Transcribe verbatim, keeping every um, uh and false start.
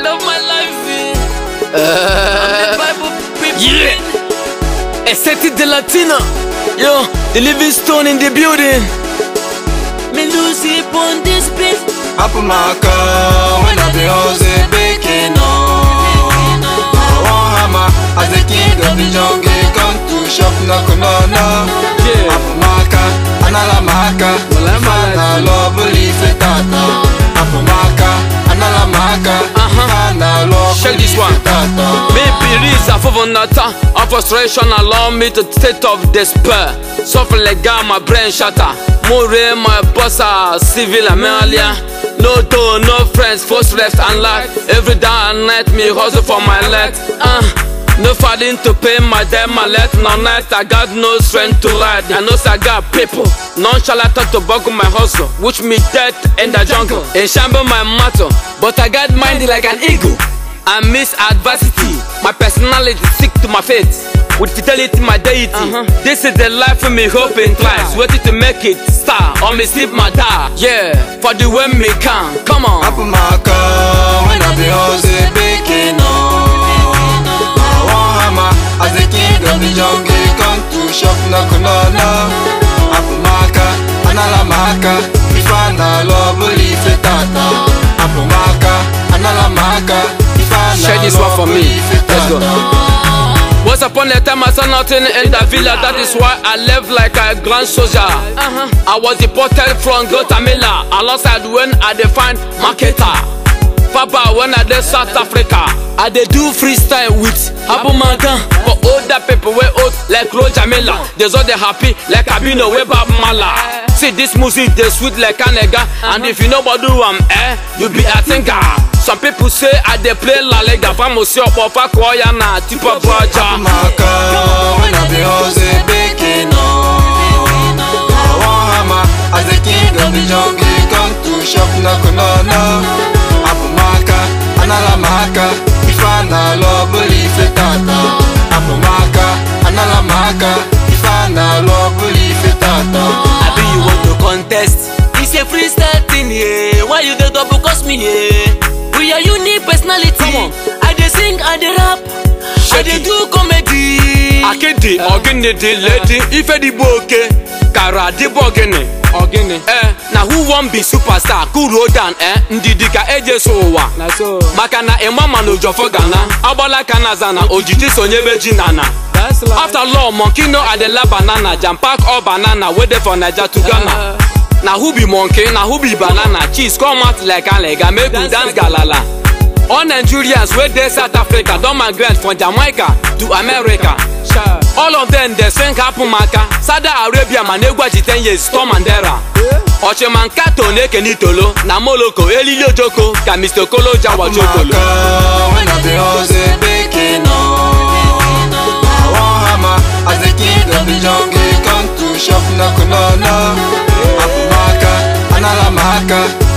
love my life. Uh, I'm the Bible people. Yeah. Estetic de Latina. Yo, the living stone in the building. Me lose it on this beat. I put my car when I be Jose baking on. I want hammer as the king of the jungle. Come to shop knock on no. Yeah. I put my car, anala maka. Fana love believe it tata. I put my car, anala maka. Fana love check this one. Maybe it's a favonata of frustration allow me to state of despair. Suffer like my brain shatter. More my bossa civil Amelia. No door, no friends, force left and light. Every day and night me hustle for my let. Uh, no fighting to pay my debt, my let. No night I got no strength to ride. I know I got people nonchalant to buckle my hustle, which me dead in the jungle. In shamble my motto, but I got mind like an eagle. I miss adversity, my personality sick to my faith. With fidelity, my deity. Uh-huh. This is the life for me, hoping twice. Waiting to make it star, or me sleep my die. Yeah, for the way me can. Come on. I put my car when I be Jose baking on. I want hammer as the king of the jungle. Come to shop knock on no. I put my car, anala maka. If I na love believe it tata. I put my car, anala maka. Share this one for me. Let's go. Once upon a time I saw nothing in the villa. That is why I left like a grand soldier. uh-huh. I was deported from Guatemala. Alongside when I defined marketer. Papa when I did South Africa. I did do freestyle with Abu Mankan. For older people we old like Roger Miller. There's all they happy like Abino we Bob Mala. See this music they sweet like a nigga. And if you know what do I'm eh, you be a thinker. Some people say I dey play La Liga. Famously up of a choir na tipo Braja. My car when I be Jose baking on. I want hammer as the king of the jungle. Come to shop knock on no. I put my car, anala maka. If I na love believe it tata. I put my car, anala maka. If I na love believe it tata. I be you want to contest. It's a freestyle thing here. Why you dey double cost me here? We are unique personality. I dey sing, I dey rap, I dey do comedy. Akedi, ogene the lady, if the boke, kara the bogene, ogene. Eh, now who won't be superstar? Kuro dan eh, ndidika eje sowa. Na so. Maka na emama no jofo Ghana, abola kanazana, ojiji sonyebe jinana. After law, monkey no adela banana, jam pack all banana, wait for Niger to Ghana. Now who be monkey, now who be banana? Cheese come out like a lega, make you dance galala. All Nigerians where they South Africa, don't migrate from Jamaica to America. All of them they sing Kapumaka, Saudi Arabia, Manegwa ten years, Storm Mandera. Oche mankato neke nitolo, na moloko, Elilio Joko, ka Mister Kolo Jawa Jokolo. When I be Jose baking on. I want hammer as the king of the jungle. Come to shop knock on no. I put my car, anala maka.